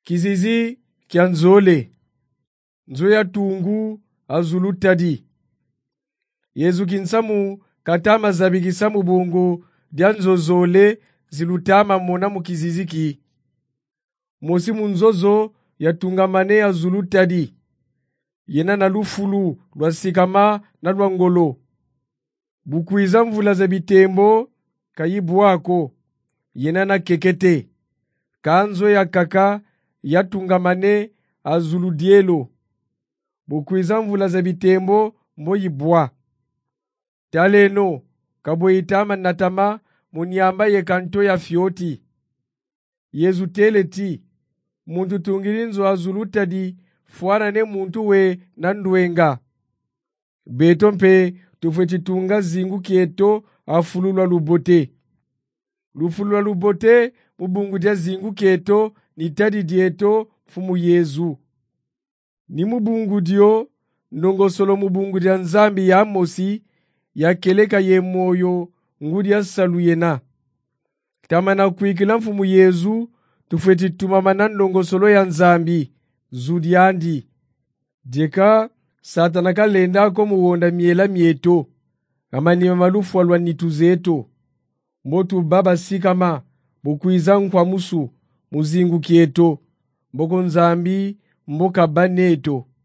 Kizizi kya nzole. Nzo ya tungu azulutadi. Yezu kinsamu katama zabikisamu bungu dia nzozole zilutama mona mukiziziki. Mosi munzozo ya tungamane azulutadi. Yena na lufulu lwa sikama na lwa ngolo. Bukuiza mvula za bitembo kayibu wako. Yena na kekete. Kanzo ya kaka ya tungamane azuludielo. Bukuiza mvula za bitembo mbo yibwa. Taleno kaboitama natama munyamba ye kanto ya fioti. Yezu teleti muntu tungilinzo azulutadi fuana ne muntu we nanduenga. Beto mpe tufetitunga zingu kieto afululwa lubote. Lufululwa lubote mubungu dia zingu kieto ni tadi dieto fumu Yezu. Ni mubungu dio ndongosolo mubungu dia nzambi ya Amosi ya keleka ye moyo ngudi ya salu yena. Tamana kuikila mfumu Yezu tufetitumamana ndongosolo ya nzambi zudiandi. Deka satana kalenda ko muwonda miela mieto. Kamani malufu alwa nituzeto. Mbotu baba sikama bukuiza nkwa musu muzingu kieto. Mboko nzambi mboka baneto.